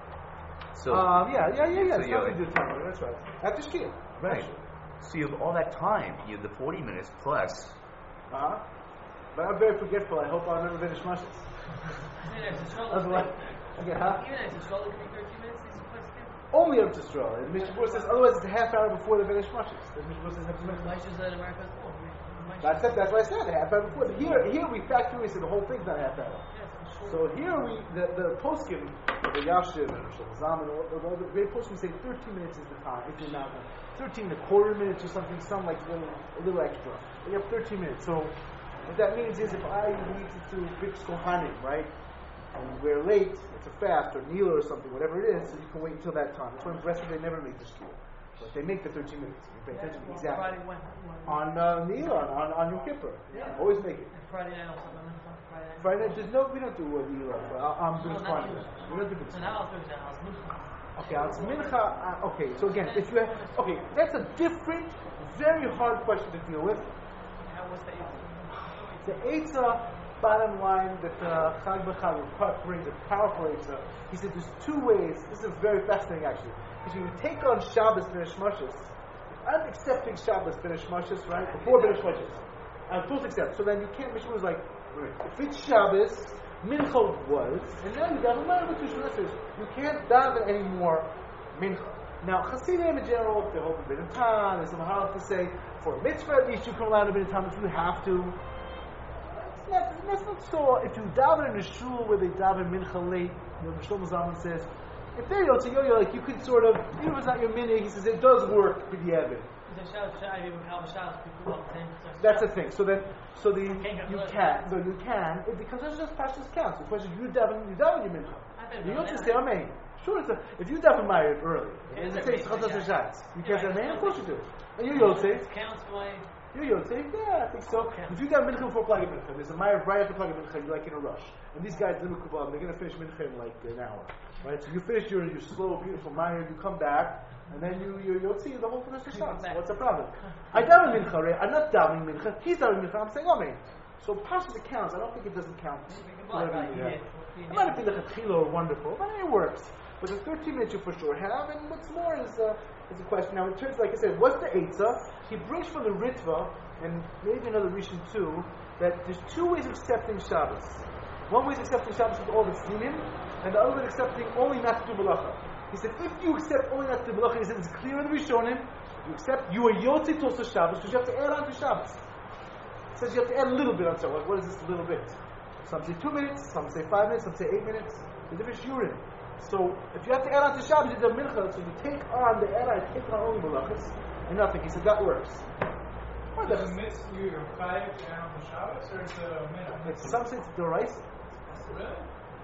So, Um, yeah, yeah, yeah, yeah. So It's you- not to do time. That's right. After Shkia. right. So you have all that time. You have the forty minutes plus. Uh huh. But I'm very forgetful. I hope I'll never finish Mashas. Even as a stroll, Otherwise, okay, huh? even as a stroll, it could be thirteen minutes. These are questions. Only up to Stroll. And Mishnah says otherwise it's a half hour before the finish Mashas. Mishnah says have to make Why should that America's oh, That's it. That's what I said. A half hour before. Here, here we factor in. So the whole thing's not a half hour. So here we, the, the poskim, the Yashiv and Rosh Hashanah, and all, all the great poskim say thirteen minutes is the time. If you're not thirteen and a quarter minutes or something, some like a little, a little extra. But you have thirteen minutes. So what that means is if I need to fix Kohanim, right, and we're late, it's a fast or Nila or something, whatever it is, so you can wait until that time. That's why the rest of they never make the shul. But they make the thirteen minutes. You pay attention exactly. Friday when? On uh, Nila, on, on Yom Kippur. Yeah. Always make it. Friday night or something. Friday night. Friday, there's no, we don't do uh, Nila. Uh, I'm doing No, fine. not We don't do So this. now I'll Thursday. I'll Mincha. Okay, it's mincha. Uh, okay, so again, if you have, okay, that's a different, very hard question to deal with. How was the The Eitzah, bottom line, that uh, Chag B'Chag brings a powerful Eitzah. He said there's two ways. This is very fascinating, actually. Because when you take on Shabbos B'nei Shmashos, I'm accepting Shabbos B'nei Shmashos, right? Before B'nei Shmashos. I'm supposed to accept. So then you can't. Mishnah was like, if it's Shabbos, Mincha was, and now you daven Ma'ariv with two Shmashos. You can't daven anymore Mincha. Now, Hasidim in general, they hold a bit of time. There's some halacha to say for a mitzvah at least you can allow a bit of time if you have to. That's not, that's not so. If you daven in a shul where they daven mincha late, you know, Shlomo Zalman says, if they're yotze yo, like you could sort of, even if it's not your minhag, he says it does work for the Evan. That's the thing. So then, so the you can, so you can, it, because it's just pashtus counts. The question is, you daven, you daven your mincha. You don't just say amen. Sure, it's a, if you daven Ma'ariv early, and it says chatzos hashatz, you can't say amen. Of course you do. And you're yotze. Counts my. You're Yotze? Yeah, I think so. If you got Mincha before Plagi Mincha, there's a Ma'ariv right after Plagi Mincha, you're like in a rush. And these guys, they're going to finish Mincha in like an hour. Right? So you finish your, your slow, beautiful Ma'ariv, you come back, and then you, you're Yotze, the whole thing is shots. What's the problem? I daven Mincha, right? I'm not davening Mincha. He's davening Mincha. I'm saying Amen. So Pashas it counts. I don't think it doesn't count. Whatever you do. It might have been the Chatchila or wonderful, but it works. but the thirteen minutes you for sure have, and what's more is uh, is a question. Now, in terms, like I said, what's the Eitzah? He brings from the Ritva, and maybe another Rishon too, that there's two ways of accepting Shabbos. One way is accepting Shabbos with all the Sinim, and the other way is accepting only not to do Malacha. He said, if you accept only not to do Malacha, he said, it's clear in the Rishonim, you accept, you are Yotze to also Shabbos, because you have to add on to Shabbos. It says you have to add a little bit on Shabbos. What is this little bit? Some say two minutes, some say five minutes, some say eight minutes. The different shurim. So if you have to add on to Shabbos, you do a mincha, so you take on the add on, take on only malachas, and nothing. He said that works. Or Does it miss you your five and on the Shabbos, or is it a minute? It's some say it's deraisa. Really?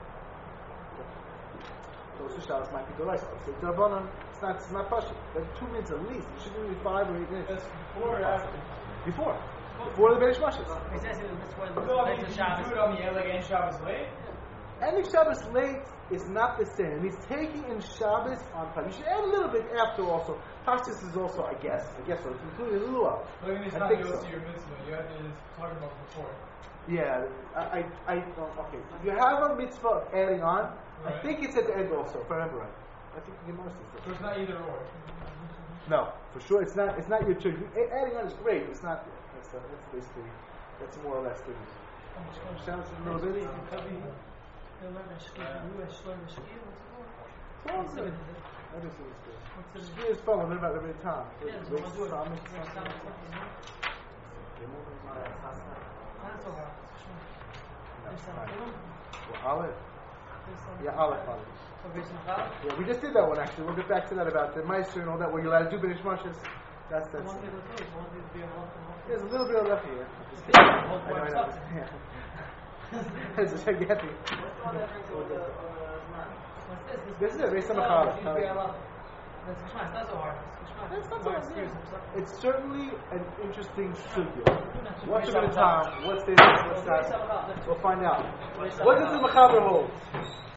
Those two Shabbos might be deraisa. So Darbanan, it's not, it's not pashut. That's two minutes at least. It shouldn't be five or eight minutes. That's before or after? Before. Before the Beis Mashas. He says it was before the So, I mean, the did you Shabbos. do it on the Elig and Shabbos late? Ending Shabbos late is not the same. He's taking in Shabbos on time. You should add a little bit after also. Pashtus is also, I guess, I guess so. It's including a little. Look at this, I not think goes so. to your mitzvah. You have to just talk about before. Yeah, I, I, I oh, okay. If you have a mitzvah of adding on, I Right. think it's at the end also, if I remember right. I think the Gemara says So that. it's not either or. No, for sure, it's not. It's not your choice. A- Adding on is great. It's not. That's, uh, that's basically. That's more or less the. Sounds a little bit. Well, it's good. That is what it's good. Shkia is fun. Learn about every time. Yeah, It's so great we'll do it. Stomach, We'll something. start with something, no? That's all right. No, There's some fine. film. Well, Aleph. There's some- Yeah, Aleph, Aleph. So there's some Chal. Yeah, we just did that one actually. We'll get back to that about the Meister and all that, where you're allowed to do B'nai Shmashas. That's The that's. one thing with those, the one thing with being off and off. There's a little bit of left here. Just Yeah, kidding. hold I know, I warms know. up. Yeah. It's a gigantic. What's this? This is it, based on the Oh, Chala. you bear love. That's Geschmack, it's not so hard. Geschmack. It's not so Hard hard, serious, yeah. I'm sorry. It's certainly an interesting sugya. What's What's a bit of time? What's this? What's that? We'll find out. What does the Mechaber hold?